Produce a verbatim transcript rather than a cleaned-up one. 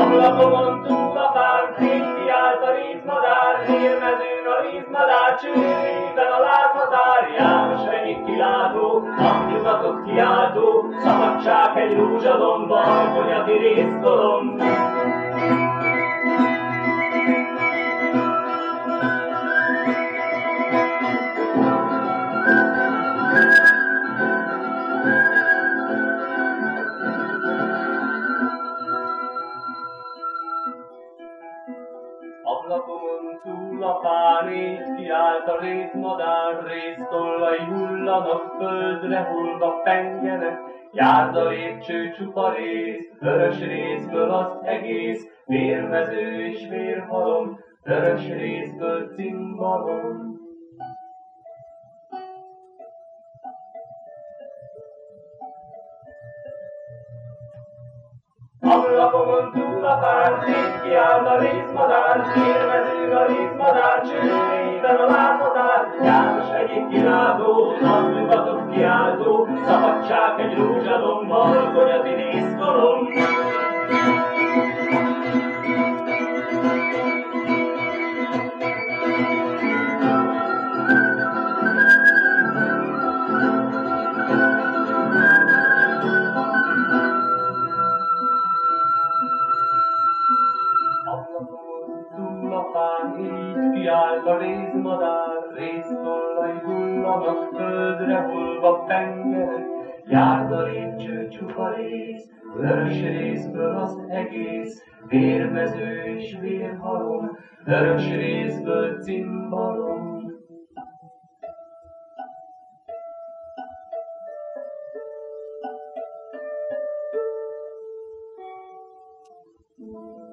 Ablakon túl a pár, kiállt a rízmadár, hírmezőn a rízmadár, csőrében a láthatár. János egyik kilátó, napnyugatot kiáltó, szabadság egy rózsadomban, konyati résztolom. Ablakon túl a párét kiállt a rézmadár, réztollai hullanak, földre hullva pengenek, járda lépcső csupa rész, vörös részből az egész, vérmező és vérhalom, vörös részből cimbalom. Ablakon túl a pártét kiállt a rézmadár, vérmezőn a rézmadár, csőrében a láthatár. János egyik kilátó, napnyugatot kiáltó, szabadság egy rózsadommal, konyati résztolom. Túl a pán így kiállt a rézmadár, résztollai hullanak, földre hullva pengenek, járda lépcső csupa rész, vörös részből az egész, vérmező és vérhalom, vörös részből cimbalom. Mm.